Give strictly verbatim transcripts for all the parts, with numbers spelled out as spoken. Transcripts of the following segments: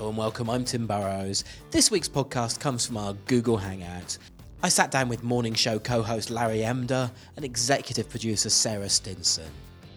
Hello and welcome, I'm Tim Burrows. This week's podcast comes from our Google Hangout. I sat down with morning show co-host Larry Emdur and executive producer Sarah Stinson.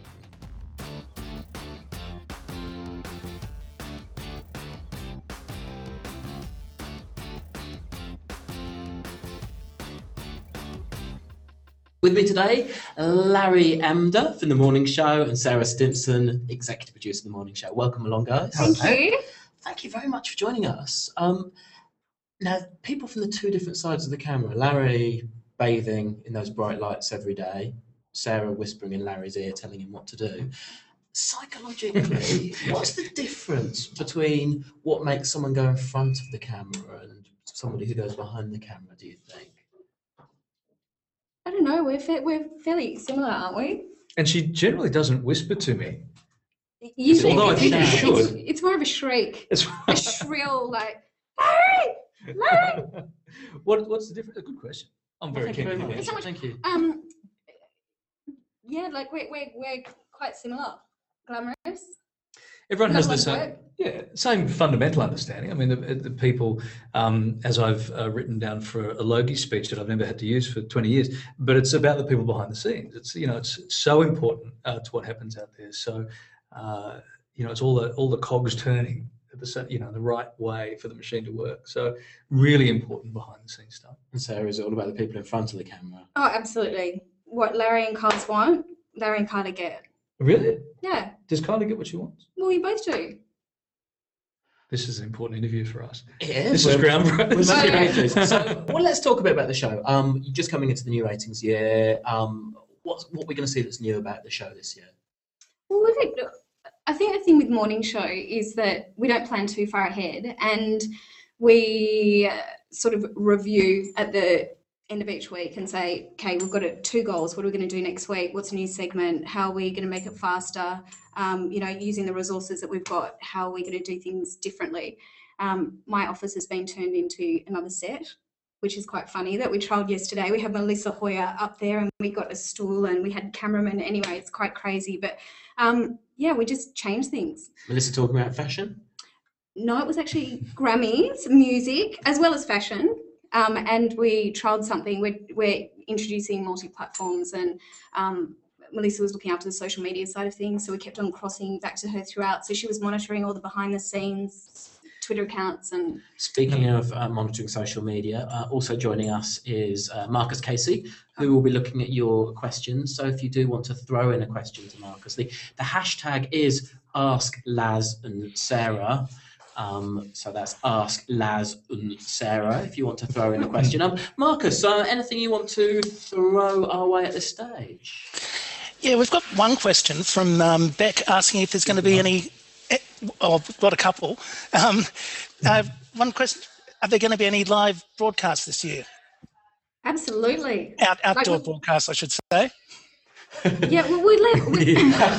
With me today, Larry Emdur from The Morning Show and Sarah Stinson, executive producer of The Morning Show. Welcome along, guys. Thank you. Thank you very much for joining us. Um, now, people from the two different sides of the camera, Larry bathing in those bright lights every day, Sarah whispering in Larry's ear, telling him what to do. Psychologically, what's the difference between what makes someone go in front of the camera and somebody who goes behind the camera, do you think? I don't know. We're fa- we're fairly similar, aren't we? And she generally doesn't whisper to me. Usually, Although I think it's, you it's, should. it's more of a shriek, It's a shrill like, Larry, Larry. what, what's the difference? A good question. I'm very Thank you keen very to hear much. the so answer. much- Thank you. Um, yeah, like we're we're we're quite similar, glamorous. Everyone has the Not same, one word. yeah, same fundamental understanding. I mean, the, the people, um, as I've uh, written down for a Logie speech that I've never had to use for twenty years, but it's about the people behind the scenes. It's, you know, it's so important uh, to what happens out there. So, uh, you know, it's all the all the cogs turning, at the sa- you know, the right way for the machine to work. So, really important behind the scenes stuff. And Sarah, is it all about the people in front of the camera? Oh, absolutely. What Larry and Carlos want, Larry and Carla get. Really? Yeah. Does Kylie get what she wants? Well, you both do. This is an important interview for us. Yeah, This is ground We're breakers. making Yeah. breakthroughs. So, well, let's talk a bit about the show. Um, you're just coming into the new ratings year. Um, what's what we're going to see that's new about the show this year? Well, I think, I think the thing with Morning Show is that we don't plan too far ahead, and we uh, sort of review at the end of each week and say, okay, we've got a, two goals. What are we going to do next week? What's a new segment? How are we going to make it faster? Um, you know, using the resources that we've got, how are we going to do things differently? Um, my office has been turned into another set, which is quite funny, that we trialled yesterday. We had Melissa Hoyer up there and we got a stool and we had cameramen. Anyway, it's quite crazy. But um, yeah, we just changed things. Melissa talking about fashion. No, it was actually Grammys, music, as well as fashion. Um, and we trialled something. We're, we're introducing multi-platforms, and um, Melissa was looking after the social media side of things. So we kept on crossing back to her throughout. So she was monitoring all the behind the scenes Twitter accounts. And Speaking of uh, monitoring social media, uh, also joining us is uh, Marcus Casey, who will be looking at your questions. So if you do want to throw in a question to Marcus, the, the hashtag is Ask Laz and Sarah. Um, so that's Ask Laz and Sarah if you want to throw in a question. Um, Marcus, uh, anything you want to throw our way at this stage? Yeah, we've got one question from um, Beck asking if there's going to be any. Oh, we've got a couple. Um, uh, one question: are there going to be any live broadcasts this year? absolutely. Out, outdoor Like we- broadcasts, I should say. Yeah, well, we live. We,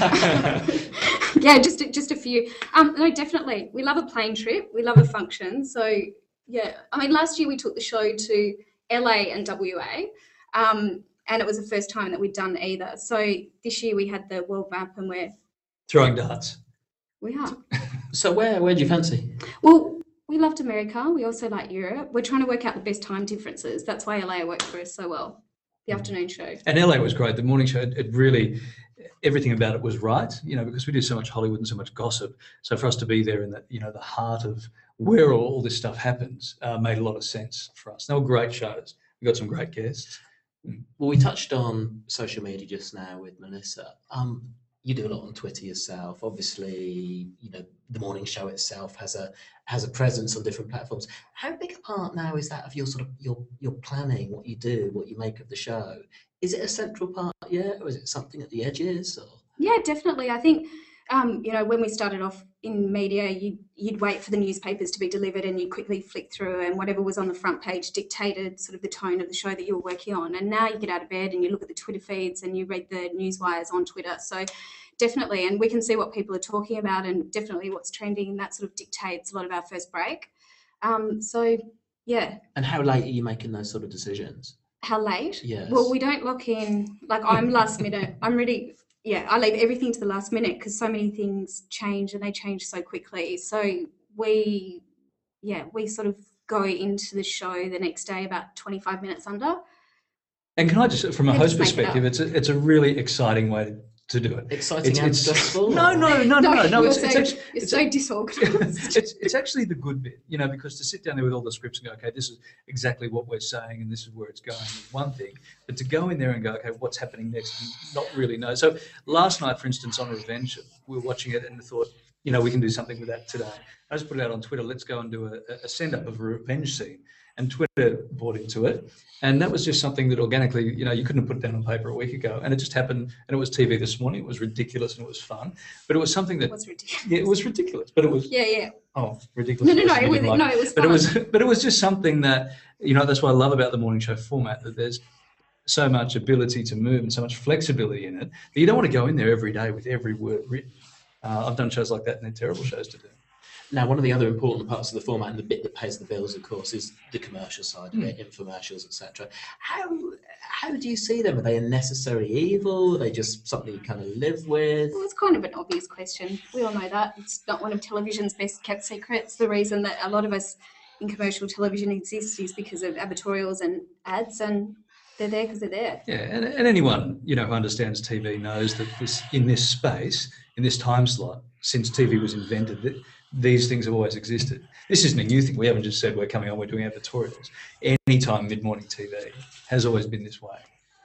yeah, just a, just a few. Um, no, definitely. We love a plane trip. We love a function. So yeah, I mean, last year we took the show to L A and W A, um, and it was the first time that we'd done either. So this year we had the world map, and we're Throwing darts. we are. So where where do you fancy? Well, we loved America. We also like Europe. We're trying to work out the best time differences. That's why L A worked for us so well. The afternoon show. And L A was great. The morning show, it, it really, everything about it was right, you know, because we do so much Hollywood and so much gossip. So for us to be there in the, you know, the heart of where all, all this stuff happens uh, made a lot of sense for us. They were great shows. We got some great guests. Well, we touched on social media just now with Melissa. Um, you do a lot on Twitter yourself. Obviously, you know, the morning show itself has a has a presence on different platforms. How big a part now is that of your sort of your your planning, what you do, what you make of the show? Is it a central part yet, or is it something at the edges? Or Yeah, definitely. I think, um, you know, when we started off in media, you'd, you'd wait for the newspapers to be delivered and you'd quickly flick through, and whatever was on the front page dictated sort of the tone of the show that you were working on. And now you get out of bed and you look at the Twitter feeds and you read the news wires on Twitter. So definitely, and we can see what people are talking about and definitely what's trending, and that sort of dictates a lot of our first break. Um, so, yeah. And how late are you making those sort of decisions? How late? Yes. Well, we don't lock in. Like, I'm last minute. I'm really, yeah, I leave everything to the last minute because so many things change and they change so quickly. So we, yeah, we sort of go into the show the next day about twenty-five minutes under. And can I just, from a They host just make it perspective, up. it's a, it's a really exciting way to do it. Exciting It's- and it's- stressful? No, no, no, no, no. no you're it's, so, it's actually, you're it's, so disorganized. it's, it's actually the good bit, you know, because to sit down there with all the scripts and go, okay, this is exactly what we're saying and this is where it's going is one thing. But to go in there and go, okay, what's happening next and not really know. So last night, for instance, on Revenge, we were watching it and thought, you know, we can do something with that today. I just put it out on Twitter, let's go and do a, a send-up of a revenge scene. And Twitter bought into it. And that was just something that organically, you know, you couldn't have put it down on paper a week ago. And it just happened. And it was T V this morning. It was ridiculous and it was fun. But it was something that, It was ridiculous. yeah, it was ridiculous. But it was, Yeah, yeah. oh, ridiculous. No, no, no. You It was, didn't like no, it was but fun. it was but it was just something that, you know, that's what I love about the morning show format, that there's so much ability to move and so much flexibility in it that you don't want to go in there every day with every word written. Uh, I've done shows like that and they're terrible shows to do. Now, one of the other important parts of the format and the bit that pays the bills, of course, is the commercial side of it, infomercials, et cetera. How how do you see them? Are they a necessary evil? Are they just something you kind of live with? Well, it's kind of an obvious question. We all know that. It's not one of television's best kept secrets. The reason that a lot of us in commercial television exist is because of advertorials and ads, and they're there because they're there. Yeah, and, and anyone, you know, who understands T V knows that this in this space, in this time slot, since T V was invented, that these things have always existed. This isn't a new thing. We haven't just said we're coming on, we're doing advertorials. Anytime mid-morning T V has always been this way.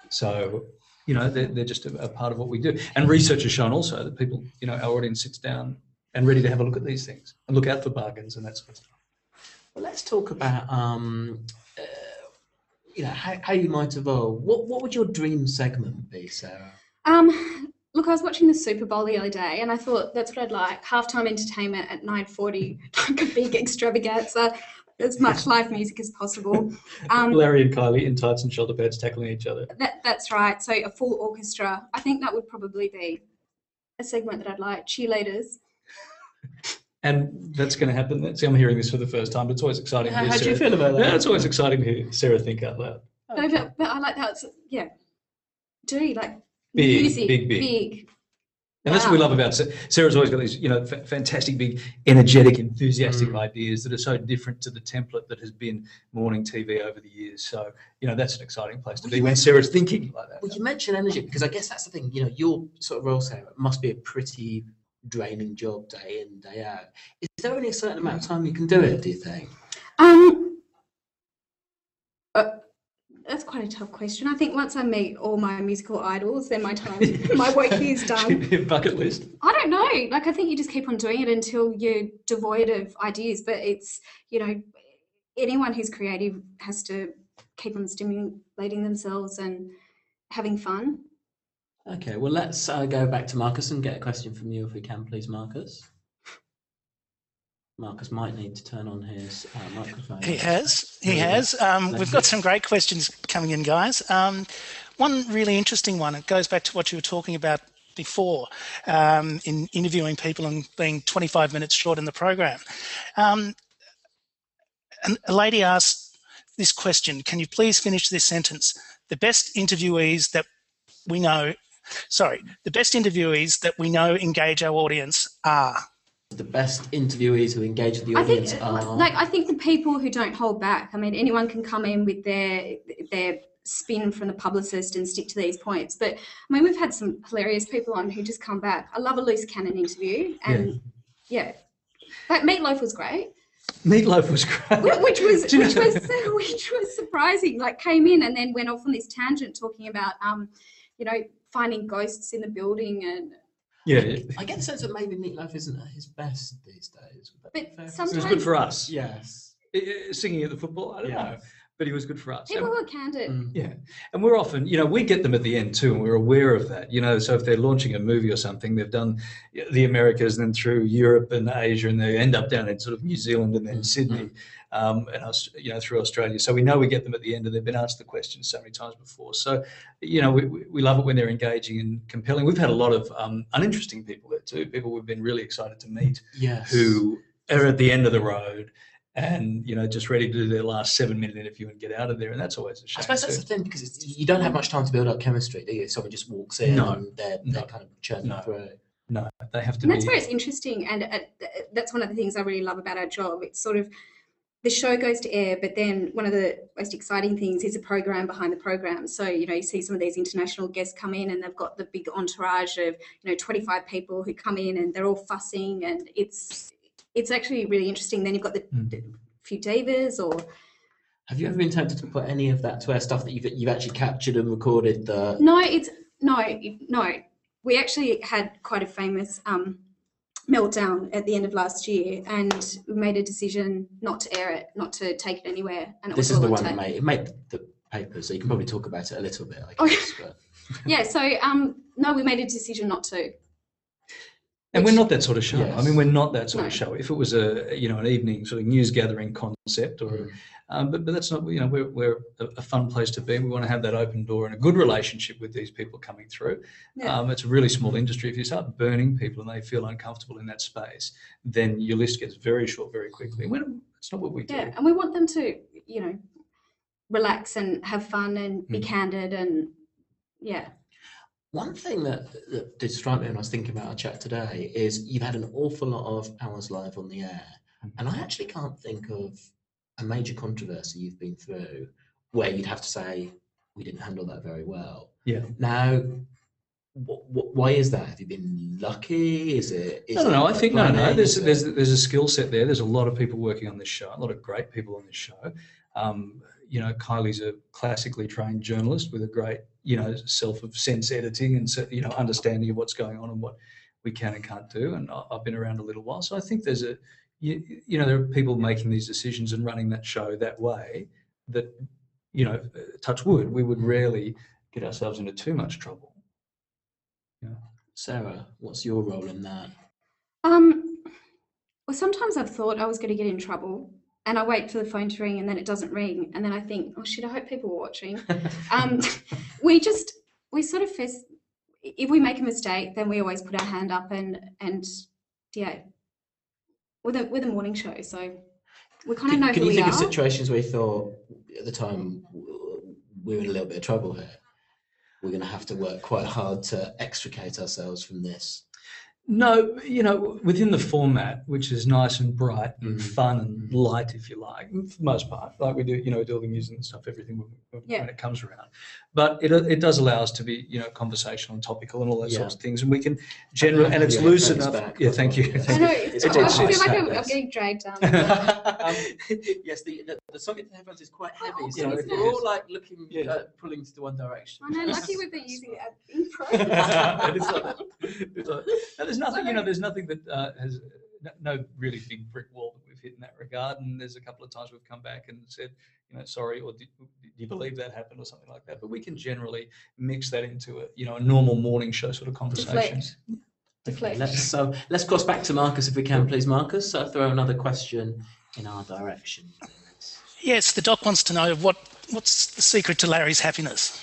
So, you know, they're, they're just a, a part of what we do. And research has shown also that people, you know, our audience sits down and ready to have a look at these things and look out for bargains and that sort of stuff. Well, let's talk about, um, uh, you know, how, how you might evolve. What what would your dream segment be, Sarah? Um, look, I was watching the Super Bowl the other day, and I thought that's what I'd like: halftime entertainment at nine forty, like a big extravaganza, as much live music as possible. Um, Larry and Kylie in tights and shoulder pads tackling each other. that that's right. So a full orchestra. I think that would probably be a segment that I'd like. Cheerleaders. And that's going to happen. See, I'm hearing this for the first time, but it's always exciting to How, hear how do you Sarah. feel about that? Yeah, it's always exciting to hear Sarah think out loud. No, but, but I like that. It's, yeah. Do like Big, music, big, big. big. And that's what we Wow. love about Sarah. Sarah's always got these, you know, f- fantastic, big, energetic, enthusiastic Mm. ideas that are so different to the template that has been morning T V over the years. So, you know, that's an exciting place to be when Sarah's thinking like that. Well, you mentioned energy because I guess that's the thing. You know, your sort of role, Sarah, must be a pretty draining job day in, day out. Is there only a certain amount of time you can do it, do you think? Um, uh, that's quite a tough question. I think once I meet all my musical idols, then my time, my work here is done. Bucket list. I don't know. Like, I think you just keep on doing it until you're devoid of ideas. But it's, you know, anyone who's creative has to keep on stimulating themselves and having fun. Okay, well, let's uh, go back to Marcus and get a question from you if we can, please, Marcus. Marcus might need to turn on his uh, microphone. He has. He There we go. has. Um, Thank we've you. got some great questions coming in, guys. Um, one really interesting one. It goes back to what you were talking about before um, in interviewing people and being twenty-five minutes short in the program. Um, and a lady asked this question: can you please finish this sentence? The best interviewees that we know, sorry, the best interviewees that we know engage our audience are. The best interviewees who engage with the I think, audience are... like, I think the people who don't hold back. I mean, anyone can come in with their their spin from the publicist and stick to these points. But I mean, we've had some hilarious people on who just come back. I love a loose cannon interview, and yeah, like Meatloaf was great, Meatloaf was great. wh- which was Do you which know- was which was surprising. Like, came in and then went off on this tangent talking about um, you know, finding ghosts in the building and. Yeah, yeah. I get the sense that maybe Meatloaf isn't at his best these days. Would that be But fair to say? sometimes- It was good for us. Yes. Uh, uh, Singing at the football, I don't Yeah. know, but he was good for us. People And- who are candid. Mm. Yeah, and we're often, you know, we get them at the end too, and we're aware of that. You know, so if they're launching a movie or something, they've done the Americas and then through Europe and Asia, and they end up down in sort of New Zealand and then Mm. Sydney, um, and us, you know, through Australia. So we know we get them at the end, and they've been asked the question so many times before. So, you know, we, we we love it when they're engaging and compelling. We've had a lot of um, uninteresting people there too. People we've been really excited to meet Yes. who are at the end of the road. And, you know, just ready to do their last seven minute interview and get out of there. And that's always a shame. I suppose that's too. the thing because it's, you don't have much time to build up chemistry, do you? Someone just walks in No. and they're, No. they're kind of churning No. through. No, they have to And that's be. where it's interesting, and uh, that's one of the things I really love about our job. It's sort of the show goes to air, but then one of the most exciting things is a program behind the program. So, you know, you see some of these international guests come in and they've got the big entourage of, you know, twenty-five people who come in and they're all fussing, and it's it's actually really interesting. Then you've got the, Mm. the few divas or... Have you ever been tempted to put any of that to our stuff that you've, you've actually captured and recorded the... No, it's, no, no. We actually had quite a famous um, meltdown at the end of last year, and we made a decision not to air it, not to take it anywhere. And it This was is the all on one that tape. made, it made the papers, so you can probably talk about it a little bit, I Oh, guess. But... Yeah, so um, no, we made a decision not to. And we're Which- not that sort of show. I Yes. mean, we're not that sort of No. show. If it was a, you know, an evening sort of news gathering concept, or, Mm. um, but but that's not. You know, we're we're a, a fun place to be. We want to have that open door and a good relationship with these people coming through. Yeah. Um, it's a really small industry. If you start burning people and they feel uncomfortable in that space, then your list gets very short very quickly. When it's not what we do. Yeah, and we want them to, you know, relax and have fun and be Mm. candid, and yeah. One thing that, that did strike me when I was thinking about our chat today is you've had an awful lot of hours live on the air, and I actually can't think of a major controversy you've been through where you'd have to say we didn't handle that very well. Yeah. Now, wh- wh- why is that? Have you been lucky? Is it? Is No, no, no. I it think no, no. planning? There's Is it- there's there's a skill set there. There's a lot of people working on this show. A lot of great people on this show. Um, you know, Kylie's a classically trained journalist with a great, you know, self of sense editing and so- you know understanding of what's going on and what we can and can't do. And I- I've been around a little while, so I think there's a you, you know there are people making these decisions and running that show that way. That you know, touch wood, we would rarely get ourselves into too much trouble. Sarah, what's your role in that? Um, well, sometimes I've thought I was going to get in trouble, and I wait for the phone to ring, and then it doesn't ring, and then I think, oh shit, I hope people are watching. Um, we just we sort of fess, if we make a mistake, then we always put our hand up, and and yeah, we're the we're the morning show, so we kind of Can, know can who you we think are. of situations where you thought at the time w- we're in a little bit of trouble here? We're going to have to work quite hard to extricate ourselves from this. No, you know, within the format, which is nice and bright and Mhm. fun and light, if you like, for the most part, like we do, you know, we do all the music and stuff, everything when, when Yeah. it comes around. But it it does allow us to be, you know, conversational and topical and all those Yeah. sorts of things, and we can generally, and have it's your loose headphones enough. back, Yeah, by thank the you. way. I Thank know you. it's, It's I, I quite feel like nice. I'm, I'm Yes. getting dragged down. um, yes, the, the, the socket headphones is quite heavy, Oh, so goodness. we're all like looking, Yeah. uh, pulling to the one direction. I know, lucky we've been using it at intro. It's like- it's like- no, there's nothing, you know, there's nothing that uh, has no, no really big brick wall that we've hit in that regard. And there's a couple of times we've come back and said, you know, sorry, or did, did you believe that happened or something like that? But we can generally mix that into a, you know, a normal morning show sort of conversation. Deflect. Deflect. Let's so let's cross back to Marcus if we can, please, Marcus. So throw another question in our direction. please. Yes, the doc wants to know what what's the secret to Larry's happiness.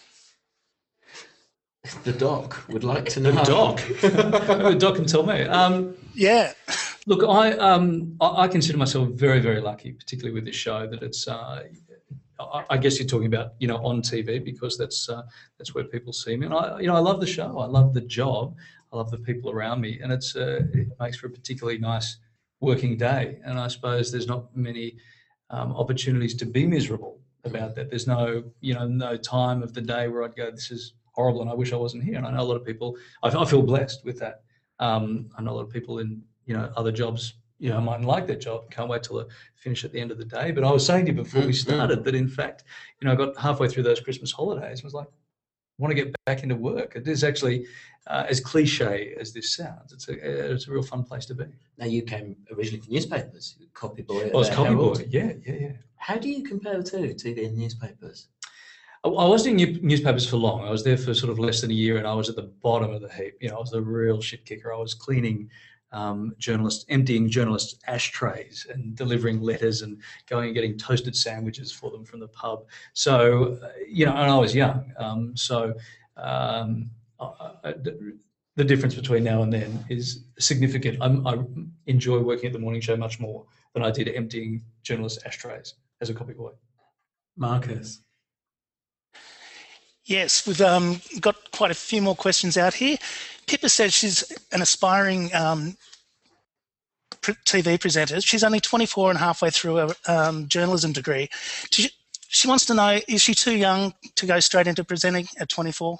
The doc would like to know. The doc, the doc can tell me. Um, Yeah. Look, I um I, I consider myself very very lucky, particularly with this show, that it's. Uh, I, I guess you're talking about you know on T V because that's uh, that's where people see me, and I you know I love the show, I love the job, I love the people around me, and it's uh, it makes for a particularly nice working day. And I suppose there's not many um, opportunities to be miserable about that. There's no you know no time of the day where I'd go, this is horrible, and I wish I wasn't here. And I know a lot of people. I, I feel blessed with that. Um, I know a lot of people in you know other jobs. You know, mightn't like their job. Can't wait till I finish at the end of the day. But I was saying to you before we started that, in fact, you know, I got halfway through those Christmas holidays and was like, I want to get back into work. It is actually, uh, as cliche as this sounds, it's a it's a real fun place to be. Now you came originally from newspapers, copy boy. at I was the copy Herald. boy. Yeah, yeah, yeah. How do you compare the two, T V and newspapers? I I wasn't in new- newspapers for long. I was there for sort of less than a year, and I was at the bottom of the heap. You know, I was the real shit kicker. I was cleaning um, journalists, emptying journalists' ashtrays and delivering letters and going and getting toasted sandwiches for them from the pub. So, uh, you know, and I was young. Um, so, um, I, I, the difference between now and then is significant. I'm, I enjoy working at the morning show much more than I did emptying journalists' ashtrays as a copy boy. Marcus. Yes, we've um, got quite a few more questions out here. Pippa says she's an aspiring um, T V presenter. She's only twenty-four and halfway through a um, journalism degree. She, she wants to know, is she too young to go straight into presenting at twenty-four?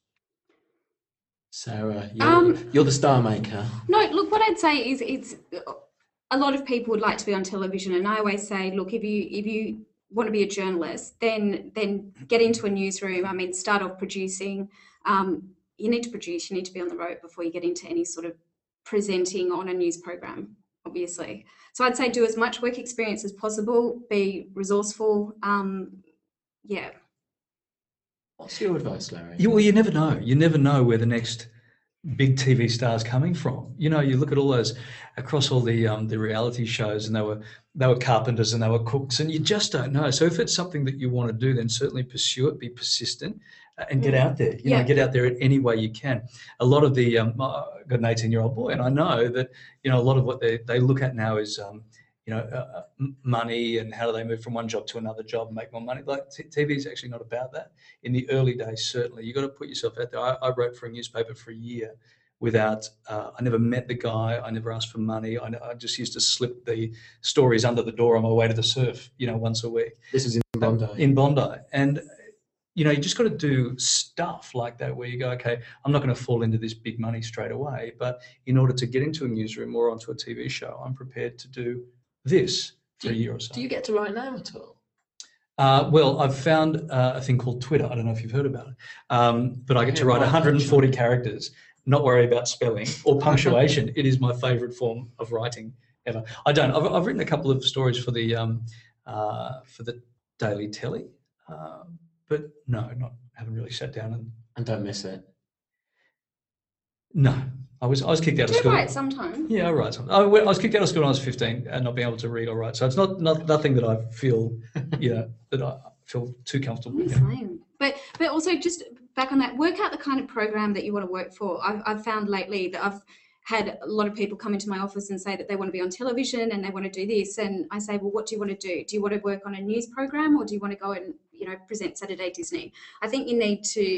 Sarah, you're, Um, you're the star maker. No, look, what I'd say is it's a lot of people would like to be on television, and I always say, look, if you if you want to be a journalist, then then get into a newsroom. I mean, start off producing. Um, you need to produce. You need to be on the road before you get into any sort of presenting on a news program, obviously. So I'd say do as much work experience as possible. Be resourceful. Um, yeah. What's your advice, Larry? You, well, you never know. You never know where the next big T V star's coming from. You know, you look at all those across all the um, the reality shows, and they were they were carpenters and they were cooks, and you just don't know. So if it's something that you want to do, then certainly pursue it. Be persistent uh, and get out there. You Yeah. know, get out there in any way you can. A lot of the um, I've got an eighteen-year-old boy, and I know that you know a lot of what they they look at now is. Um, you know, uh, money and how do they move from one job to another job and make more money. Like t- T V is actually not about that. In the early days, certainly, you got to put yourself out there. I, I wrote for a newspaper for a year without, uh, I never met the guy. I never asked for money. I, I just used to slip the stories under the door on my way to the surf, you know, once a week. This is in Bondi. In Bondi. And, you know, you just got to do stuff like that where you go, okay, I'm not going to fall into this big money straight away. But in order to get into a newsroom or onto a T V show, I'm prepared to do this for Do a year or so. Do you get to write now at all? Uh, well, I've found uh, a thing called Twitter. I don't know if you've heard about it, um, but I get to Yeah, write right, one hundred forty actually. characters, not worry about spelling or punctuation. It is my favourite form of writing ever. I don't. I've, I've written a couple of stories for the um, uh, for the Daily Telly, uh, but no, not haven't really sat down and And don't miss it. no. I was I was kicked out of Do school. write sometime. Yeah, I write something. I, I was kicked out of school when I was fifteen and not being able to read or write. So it's not, not nothing that I feel, you know, that I feel too comfortable with. Same. But but also just back on that, work out the kind of program that you want to work for. I've, I've found lately that I've had a lot of people come into my office and say that they want to be on television and they want to do this. And I say, well, what do you want to do? Do you want to work on a news program or do you want to go and, you know, present Saturday Disney? I think you need to,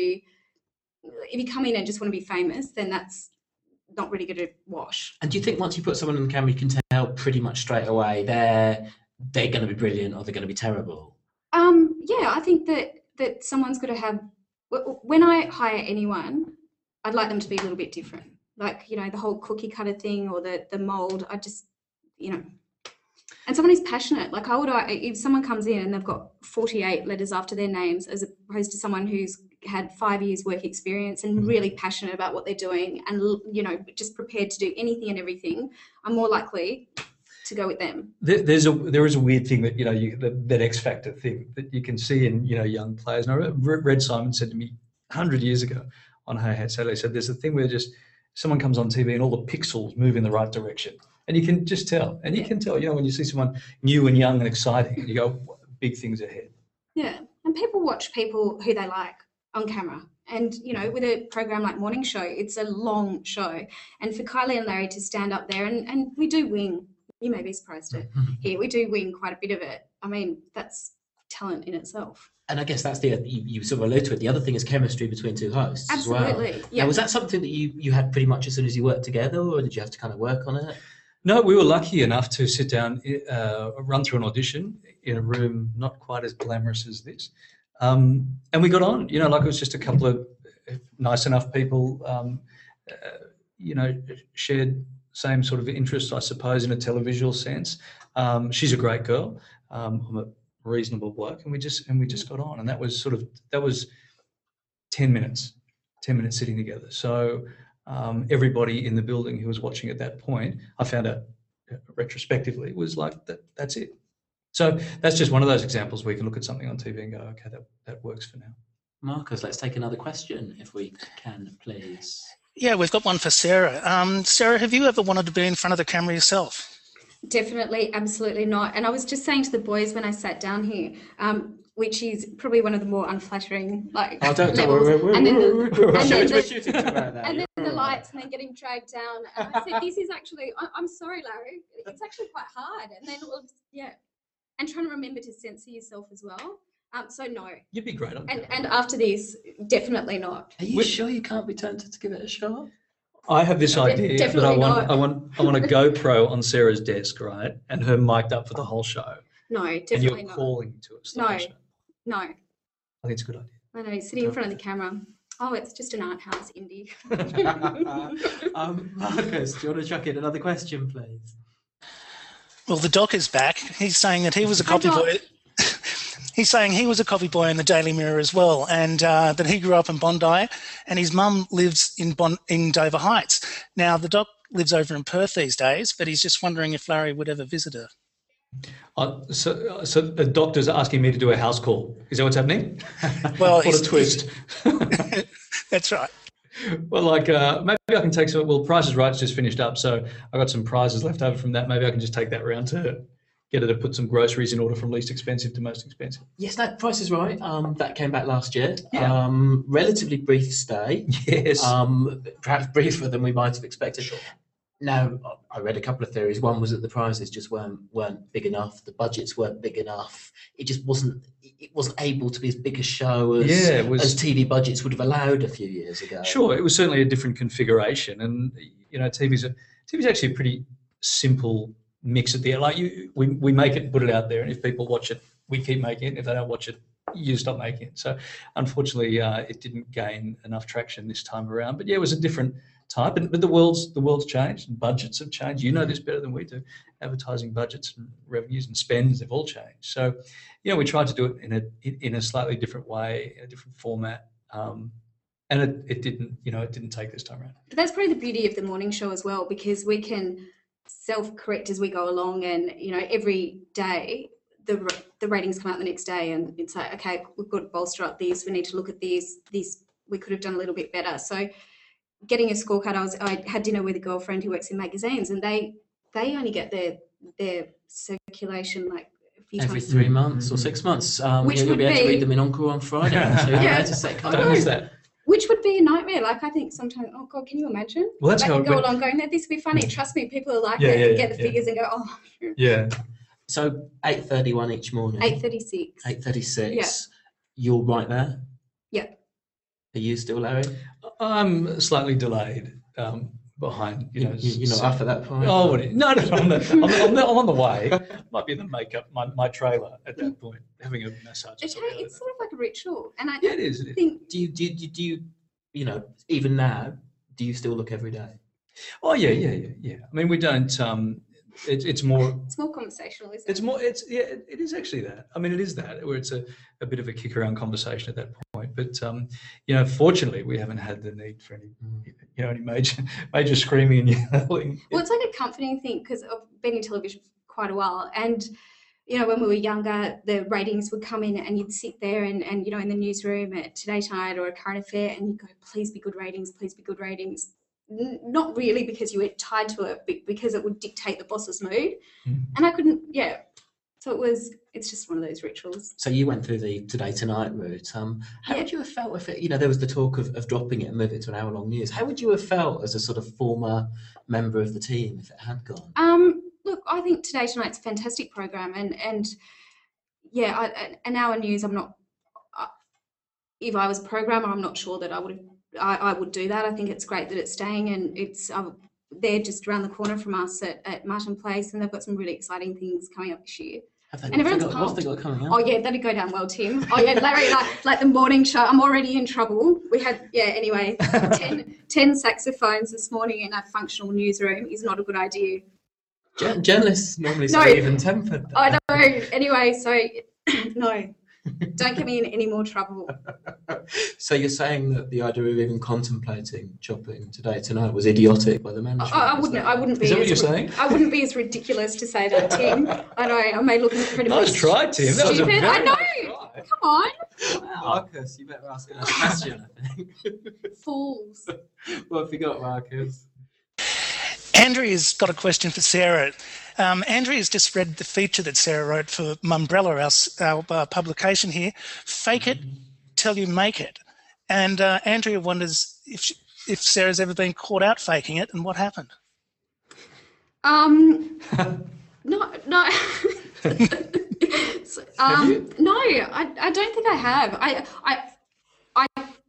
if you come in and just want to be famous, then that's not really going to wash. And do you think once you put someone on the camera, you can tell pretty much straight away they're they're going to be brilliant or they're going to be terrible? Um, yeah, I think that that someone's got to have. When I hire anyone, I'd like them to be a little bit different. Like, you know, the whole cookie cutter thing or the the mold. I just, you know, and someone who's passionate. Like, I would, if someone comes in and they've got forty-eight letters after their names, as opposed to someone who's had five years work experience and really passionate about what they're doing and, you know, just prepared to do anything and everything, I'm more likely to go with them. There, there's a there is a weird thing that you know you, that, that X Factor thing that you can see in you know young players. And I remember Red Simon said to me a hundred years ago on Hey Hey Saturday, said there's a thing where just someone comes on T V and all the pixels move in the right direction, and you can just tell. And you can tell, you know, when you see someone new and young and exciting, and you go, big things ahead. Yeah, and people watch people who they like on camera. And, you know, with a program like Morning Show, it's a long show. And for Kylie and Larry to stand up there, and, and we do wing, you may be surprised to hear, we do wing quite a bit of it. I mean, that's talent in itself. And I guess that's the, you, you sort of allude to it, the other thing is chemistry between two hosts as well. Absolutely. Yeah. Now, was that something that you, you had pretty much as soon as you worked together, or did you have to kind of work on it? No, we were lucky enough to sit down, uh, run through an audition in a room not quite as glamorous as this. Um, and we got on, you know, like it was just a couple of nice enough people, um, uh, you know, shared same sort of interests, I suppose, in a televisual sense. Um, she's a great girl. Um, I'm a reasonable bloke, and we just and we just got on, and that was sort of that was ten minutes, ten minutes sitting together. So um, everybody in the building who was watching at that point, I found out retrospectively, was like that. That's it. So that's just one of those examples where you can look at something on T V and go, okay, that, that works for now. Marcus, let's take another question if we can, please. Yeah, we've got one for Sarah. Um, Sarah, have you ever wanted to be in front of the camera yourself? Definitely, absolutely not. And I was just saying to the boys when I sat down here, um, which is probably one of the more unflattering, like, Oh, don't, don't levels. worry, we're, and then the, we're, and shooting, then we're the- shooting to about that. and then You're the all lights right. and then getting dragged down. And I said, this is actually, I, I'm sorry, Larry, it's actually quite hard. And then, it was, yeah, and trying to remember to censor yourself as well. Um, so no. You'd be great on And camera. and after this, definitely not. Are you Which- sure you can't be tempted to give it a shot? I have this De- idea that I definitely want, not. I want, I want a GoPro on Sarah's desk, right, and her mic'd up for the whole show, No, and definitely you're not. calling to us the No. whole show. No, I think it's a good idea. I know, sitting in front of the camera. Oh, it's just an art house, indie. um, Marcus, do you want to chuck in another question, please? Well, the doc is back. He's saying that he was a Hi, copy Doc. boy. He's saying he was a copy boy in the Daily Mirror as well, and uh, that he grew up in Bondi, and his mum lives in bon- in Dover Heights. Now, the doc lives over in Perth these days, but he's just wondering if Larry would ever visit her. Uh, so, so the doctor's asking me to do a house call. Is that what's happening? Well, what he's- a twist. That's right. Well, like uh, maybe I can take some. Well, Price is Right's just finished up, so I got some prizes left over from that. Maybe I can just take that round to get her to put some groceries in order from least expensive to most expensive. Yes, that Price is Right. Um, that came back last year. Yeah. Um, relatively brief stay. Yes. Um, perhaps briefer than we might have expected. Now, I read a couple of theories. One was that the prizes just weren't weren't big enough. The budgets weren't big enough. It just wasn't. It wasn't able to be as big a show as Yeah, it was- as T V budgets would have allowed a few years ago. Sure, it was certainly a different configuration, and you know, T V's a, T V's actually a pretty simple mix at the end. Like you, we we make it, put it out there, and if people watch it, we keep making it. If they don't watch it, you stop making it. So, unfortunately, uh, it didn't gain enough traction this time around. But yeah, it was a different type, and but the world's the world's changed, and budgets have changed. You know this better than we do. Advertising budgets and revenues and spends have all changed. So, you know, we tried to do it in a in a slightly different way, in a different format. Um, and it, it didn't, you know, it didn't take this time around. But that's probably the beauty of the morning show as well, because we can self-correct as we go along, and you know, every day the the ratings come out the next day, and it's like, okay, we've got to bolster up this. We need to look at these. These we could have done a little bit better. So, getting a scorecard, I was I had dinner with a girlfriend who works in magazines, and they they only get their their circulation like a few Every times. three months or six months. Um, Which you'll would be able to be- read them in Encore on Friday. So Yeah. yeah, just say, come Don't on. miss that. Which would be a nightmare. Like I think sometimes, oh God, can you imagine? Well, that's Like how you it go went. along going, this would be funny. Trust me, people are like Yeah, it. yeah, and get yeah, the yeah. figures and go, oh, Yeah. So eight thirty-one each morning. eight thirty-six. Eight thirty-six. You're right there. Yeah. Are you still, Larry? I'm slightly delayed um, behind, you know. You, are not up at that point. Oh, what do you- no, no, no, I'm, the, I'm, the, I'm, the, I'm on the way. Might be in the makeup, my, my trailer at that point, having a massage. or It's, something like it's that. sort of like a ritual. And I Yeah, it is. It is. think, Do you do you, do you you know even now? Do you still look every day? Oh, yeah, yeah, yeah, yeah. I mean, we don't. Um, it, it's more. it's more conversational, isn't It's it? more. It's yeah. It, it is actually that. I mean, it is that where it's a, a bit of a kick around conversation at that point. But um, you know, fortunately, we haven't had the need for any, you know, any major major screaming and yelling. Well, it's like a comforting thing because I've been in television for quite a while. And, you know, when we were younger, the ratings would come in and you'd sit there and, and you know, in the newsroom at Today Tonight or a Current Affair and you'd go, please be good ratings, please be good ratings. N- Not really because you were tied to it, but because it would dictate the boss's mood. Mhm. And I couldn't, yeah. So it was, it's just one of those rituals. So you went through the Today Tonight route. Um, how Yeah. would you have felt if it? You know, there was the talk of, of dropping it and moving it to an hour-long news. How would you have felt as a sort of former member of the team if it had gone? Um, look, I think Today Tonight's a fantastic program, and and yeah, I, I- an hour news. I'm not. Uh, if I was a programmer, I'm not sure that I would. I, I would do that. I think it's great that it's staying, and it's uh, they're just around the corner from us at, at Martin Place, and they've got some really exciting things coming up this year. Have they And everyone's got, what's they pumped. got coming up? Oh yeah, that'd go down well, Tim. Oh yeah, Larry, like, like the morning show. I'm already in trouble. We had yeah. Anyway, ten, ten saxophones this morning in a functional newsroom is not a good idea. Jour- journalists normally No. say even-tempered. I know. Anyway, so no, don't get me in any more trouble. So you're saying that the idea of even contemplating chopping Today Tonight was idiotic by the I, management? I is wouldn't. that- I wouldn't be. Is that what as you're ri- saying? I wouldn't be as ridiculous to say that, Tim. I know. I may look incredibly. Nice try, Tim. That was a stupid. very I know. nice try. Come on, Marcus, you better ask another question, I think. fools. What have you got, Marcus? Andrea's got a question for Sarah. Um, Andrea's just read the feature that Sarah wrote for Mumbrella, our, s- our uh, publication here. Fake it till you make it. And uh, Andrea wonders if she, if Sarah's ever been caught out faking it and what happened. Um, no, no. So, um, no, I, I don't think I have. I, I, I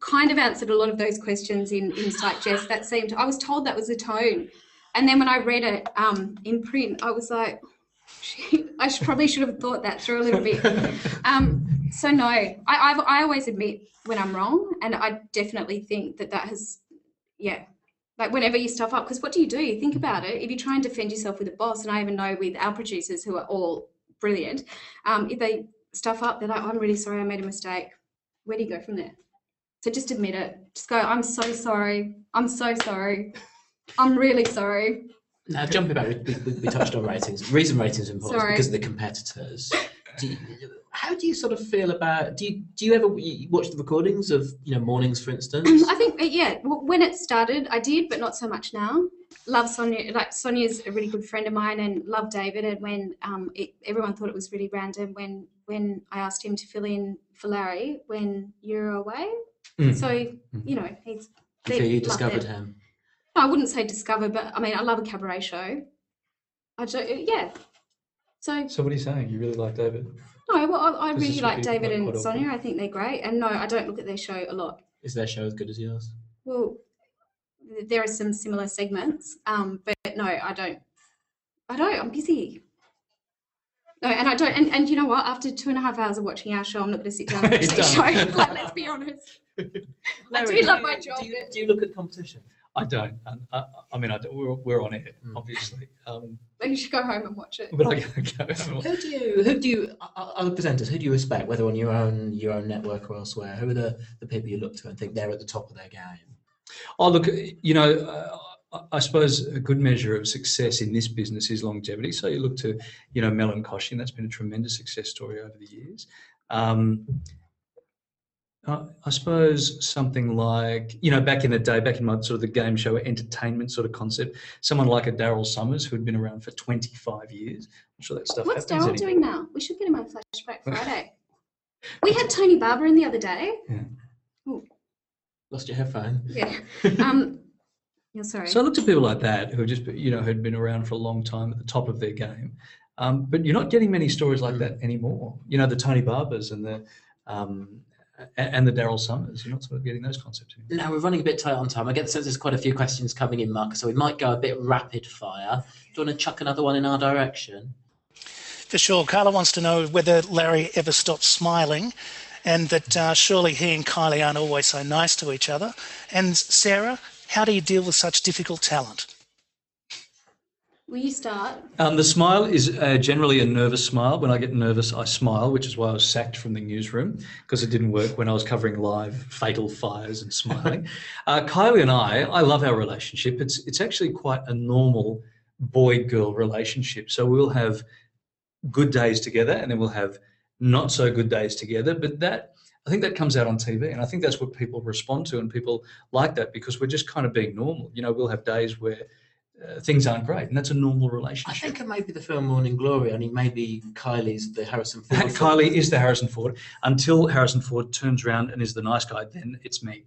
kind of answered a lot of those questions in Insight Jess. That seemed, I was told that was the tone. And then when I read it um, in print, I was like, shit, I should, probably should have thought that through a little bit. Um, so no, I, I've, I always admit when I'm wrong, and I definitely think that that has, yeah, like whenever you stuff up, because what do you do? You think about it. If you try and defend yourself with a boss, and I even know with our producers who are all brilliant, um, if they stuff up, they're like, oh, I'm really sorry, I made a mistake. Where do you go from there? So just admit it. Just go, I'm so sorry. I'm so sorry. I'm really sorry. Now, jumping back, we, we, we touched on ratings. The reason ratings are important Sorry. is because of the competitors. Do you, how do you sort of feel about, do you, do you ever watch the recordings of, you know, mornings, for instance? I think, yeah, when it started, I did, but not so much now. Love Sonia, like Sonia's a really good friend of mine, and love David. And when um, it, everyone thought it was really random when when I asked him to fill in for Larry when you're away. Mm. So, you know, he's. So you love discovered them. him. I wouldn't say discover, but I mean, I love a cabaret show. I do, yeah. So, So what are you saying? You really like David? no, well, I, I This really is like what people David like and quite often. Sonia. I think they're great. And no, I don't look at their show a lot. Is their show as good as yours? Well, th- there are some similar segments, um, but no, I don't. I don't. I'm busy. No, and I don't. And, and you know what? After two and a half hours of watching our show, I'm not going to sit down and watch It's their show. done. Like, let's be honest. I Larry, do love you- my job. Do you, do you look at competition? I don't. And I, I mean, I don't, we're, we're on it, Mm. obviously. Um, Then you should go home and watch it. but I go, Who do you, who do you, o- other presenters, who do you respect, whether on your own your own network or elsewhere? Who are the, the people you look to and think they're at the top of their game? oh, look, you know, uh, I- I suppose a good measure of success in this business is longevity. So you look to, you know, Mel and Koshy, and that's been a tremendous success story over the years. Um, I I suppose something like, you know, back in the day, back in my sort of the game show entertainment sort of concept, someone like a Daryl Summers who'd been around for twenty-five years. I'm sure that stuff What's happens Daryl anymore. doing now? We should get him on Flashback Friday. We had Tony Barber in the other day. Lost your headphone. Yeah. Um, yeah, sorry. So I looked at people like that who just, you know, had been around for a long time at the top of their game. Um, but you're not getting many stories like Mm. that anymore. You know, the Tony Barbers and the um, a- and the Daryl Summers. You're not sort of getting those concepts anymore. Now we're running a bit tight on time. I get the sense there's quite a few questions coming in, Marcus, so we might go a bit rapid fire. Do you want to chuck another one in our direction? For sure. Carla wants to know whether Larry ever stops smiling, and that uh, surely he and Kylie aren't always so nice to each other. And Sarah, how do you deal with such difficult talent? Will you start? Um, the smile is uh, generally a nervous smile. When I get nervous, I smile, which is why I was sacked from the newsroom, because it didn't work when I was covering live fatal fires and smiling. uh, Kylie and I, I love our relationship. It's it's actually quite a normal boy-girl relationship. So we'll have good days together, and then we'll have not so good days together. But that, I think that comes out on T V, and I think that's what people respond to, and people like that because we're just kind of being normal. You know, we'll have days where uh, things aren't great, and that's a normal I relationship. think it might be the film Morning Glory, only maybe Kylie's the Harrison Ford. Kylie is the Harrison Ford. Until Harrison Ford turns around and is the nice guy, then it's me.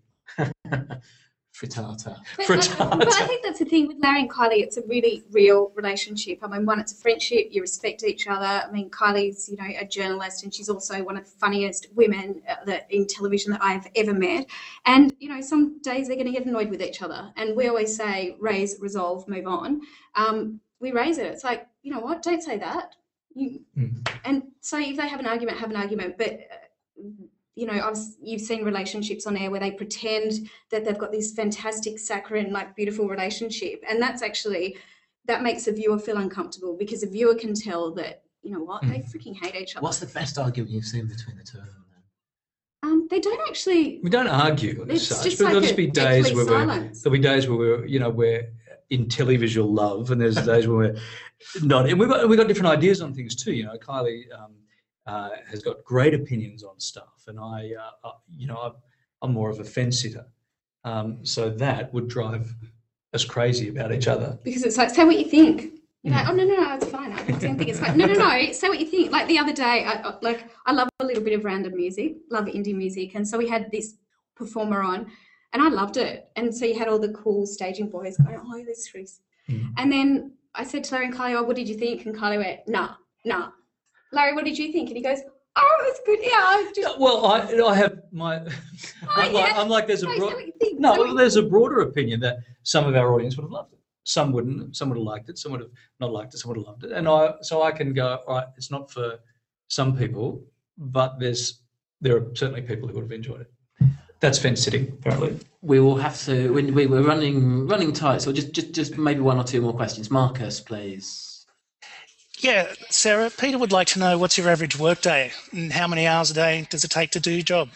Frittata. But, Frittata. I, but I think that's the thing with Larry and Kylie. It's a really real relationship. I mean, one, it's a friendship. You respect each other. I mean, Kylie's, you know, a journalist, and she's also one of the funniest women uh, that in television that I've ever met. And you know, some days they're going to get annoyed with each other. And we always say, raise, resolve, move on. Um, we raise it. It's like, you know what? Don't say that. You Mm. and so if they have an argument, have an argument. But uh, you know, I've you've seen relationships on air where they pretend that they've got this fantastic, saccharine, like beautiful relationship, and that's actually that makes the viewer feel uncomfortable because the viewer can tell that you know what they freaking hate each other. What's the best argument you've seen between the two of them then? Um, they don't actually. We don't argue as It's such, just but like there'll just a be days deathly where we're, silence. there'll be days where we're, you know, we're in televisual love, and there's days where we're not. And we've got we've got different ideas on things too. You know, Kylie um, uh, has got great opinions on stuff, and I, uh, uh, you know, I'm, I'm more of a fence sitter. Um, so that would drive us crazy about each other. Because it's like, say what you think. You're Mm. like, oh no, no, no, it's fine. I don't think it's fine. No, no, no. Say what you think. Like the other day, I, I- like I love a little bit of random music, love indie music, and so we had this performer on, and I loved it. And so you had all the cool staging boys going, oh, this is. Mm. And then I said to Larry and Kylie, oh, what did you think? And Kylie went, nah, nah. Larry, what did you think? And he goes, Oh, it was good. Yeah, I was just. Well, I I have my. Oh, I'm, like, yeah. I'm like there's a No, broad, say what you think. no. Say what Well, you there's a broader opinion that some of our audience would have loved it. Some wouldn't. Some would have liked it. Some would have not liked it. Some would have loved it. And I so I can go right. It's not for some people, but there's there are certainly people who would have enjoyed it. That's fence sitting, apparently. We will have to. We, we we're running running tight. So just just just maybe one or two more questions. Marcus, please. Yeah, Sarah, Peter would like to know what's your average workday and how many hours a day does it take to do your job?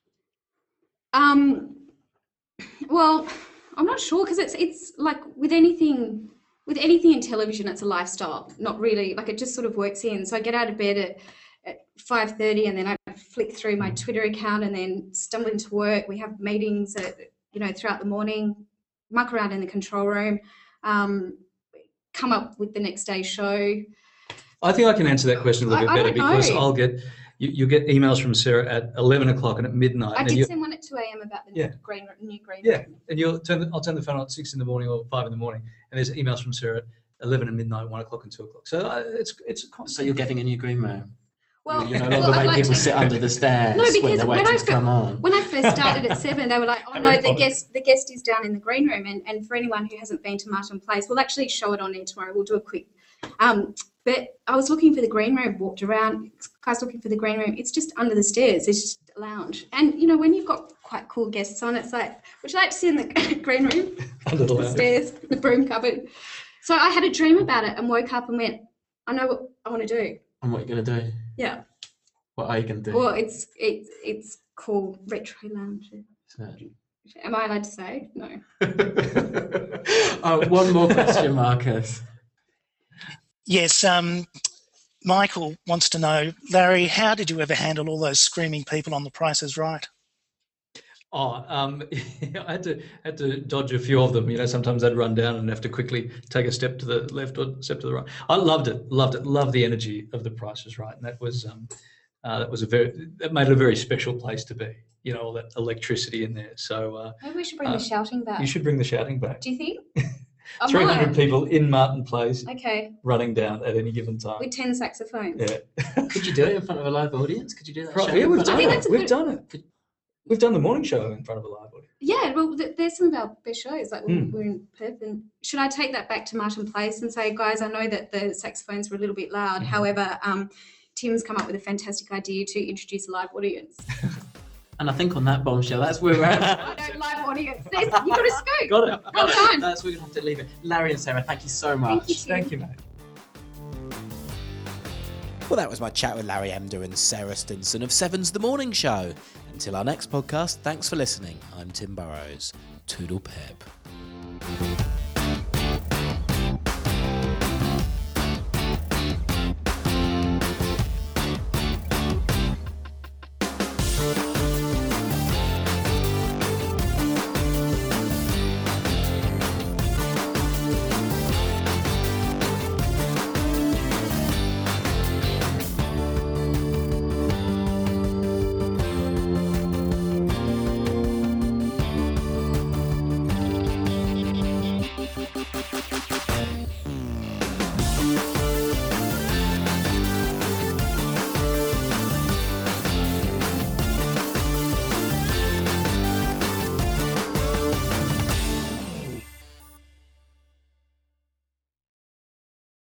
Um, well, I'm not sure because it's it's like with anything with anything in television, it's a lifestyle. Not really like it just sort of works in. So I get out of bed at, at five thirty, and then I flick through my Twitter account, and then stumble into work. We have meetings at, you know throughout the morning, muck around in the control room, um, come up with the next day's show. I think I can answer that question a little I- bit I better don't because know. I'll get you, you get emails from Sarah at eleven o'clock and at midnight. I and did you, send one at two a.m. about the Yeah. new green new green. Yeah, and you'll turn. The, I'll turn the phone on at six in the morning or five in the morning, and there's emails from Sarah at eleven and midnight, one o'clock and two o'clock. So uh, it's it's. A So you're getting a new green room. Well, You're no well, longer I'd making like people to- sit under the stairs No, when because they're when waiting I to fir- come on. When I first started at seven, they were like, "Oh no, the guest the guest is down in the green room." And, and for anyone who hasn't been to Martin Place, we'll actually show it on there tomorrow. We'll do a quick. Um, but I was looking for the green room, walked around, guys looking for the green room. It's just under the stairs. It's just a lounge. And you know, when you've got quite cool guests on, it's like, would you like to sit in the green room? Under the the lounge. stairs, the broom cupboard. So I had a dream about it and woke up and went, I know what I want to do. And what are you going to do? Yeah. What are you going to do? Well, it's it's it's called retro lounge. So- Am I allowed to say? No. Oh, one more question, Marcus. Yes, um, Michael wants to know, Larry, how did you ever handle all those screaming people on The Price is Right? Oh, um, I had to had to dodge a few of them. You know, sometimes I'd run down and have to quickly take a step to the left or step to the right. I loved it, loved it, loved the energy of The Price is Right, and that was um, uh, that was a very that made it a very special place to be. You know, all that electricity in there. So uh, Maybe we should bring Uh, the shouting back. you should bring the shouting back. Do you think? I Three hundred might. people in Martin Place Okay, running down at any given time. with ten saxophones. Yeah. Could you do it in front of a live audience? Could you do that? Right, show yeah, in we've front of- done think it. that's a We've good- done it. We've done the morning show in front of a live audience. Yeah, well, th- there's some of our best shows. Like Hmm. we're in Perth, and should I take that back to Martin Place and say, guys, I know that the saxophones were a little bit loud. Mm-hmm. However, um, Tim's come up with a fantastic idea to introduce a live audience. And I think on that bombshell, that's where we're I at. don't live audience. There's, you got a scoop. Got it. Well done. That's where we're going to have to leave it. Larry and Sarah, thank you so much. Thank you, Tim. Thank you, mate. Well, that was my chat with Larry Emder and Sarah Stinson of Seven's The Morning Show. Until our next podcast, thanks for listening. I'm Tim Burrows. Toodle pip.